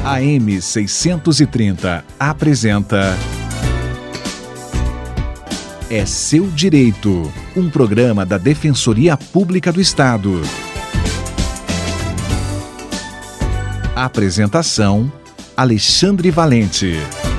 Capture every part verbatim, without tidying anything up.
A M seiscentos e trinta apresenta É Seu Direito, um programa da Defensoria Pública do Estado. Apresentação: Alexandre Valente.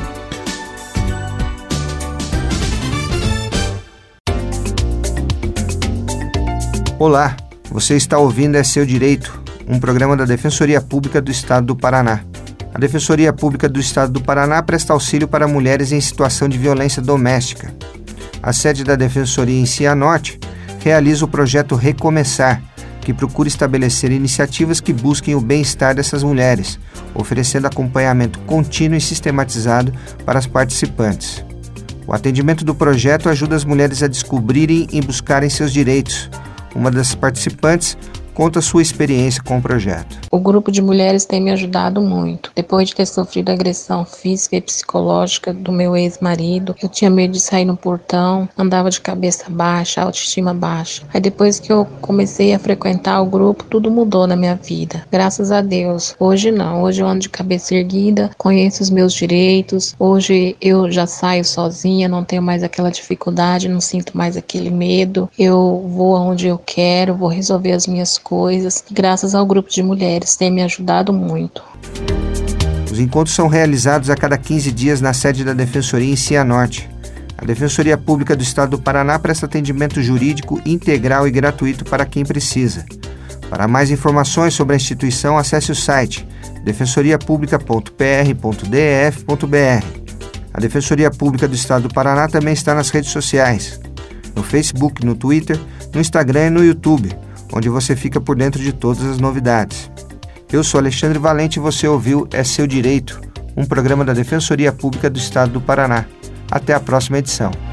Olá, você está ouvindo É Seu Direito, um programa da Defensoria Pública do Estado do Paraná. A Defensoria Pública do Estado do Paraná presta auxílio para mulheres em situação de violência doméstica. A sede da Defensoria em Cianorte realiza o projeto Recomeçar, que procura estabelecer iniciativas que busquem o bem-estar dessas mulheres, oferecendo acompanhamento contínuo e sistematizado para as participantes. O atendimento do projeto ajuda as mulheres a descobrirem e buscarem seus direitos. Uma das participantes conta sua experiência com o projeto. O grupo de mulheres tem me ajudado muito. Depois de ter sofrido agressão física e psicológica do meu ex-marido, eu tinha medo de sair no portão, andava de cabeça baixa, autoestima baixa. Aí depois que eu comecei a frequentar o grupo, tudo mudou na minha vida. Graças a Deus. Hoje não. Hoje eu ando de cabeça erguida, conheço os meus direitos. Hoje eu já saio sozinha, não tenho mais aquela dificuldade, não sinto mais aquele medo. Eu vou aonde eu quero, vou resolver as minhas coisas. coisas, graças ao grupo de mulheres, tem me ajudado muito. Os encontros são realizados a cada quinze dias na sede da Defensoria em Cianorte. A Defensoria Pública do Estado do Paraná presta atendimento jurídico integral e gratuito para quem precisa. Para mais informações sobre a instituição, acesse o site defensoria publica ponto p r ponto d e f ponto b r. A Defensoria Pública do Estado do Paraná também está nas redes sociais, no Facebook, no Twitter, no Instagram e no YouTube, onde você fica por dentro de todas as novidades. Eu sou Alexandre Valente e você ouviu É Seu Direito, um programa da Defensoria Pública do Estado do Paraná. Até a próxima edição.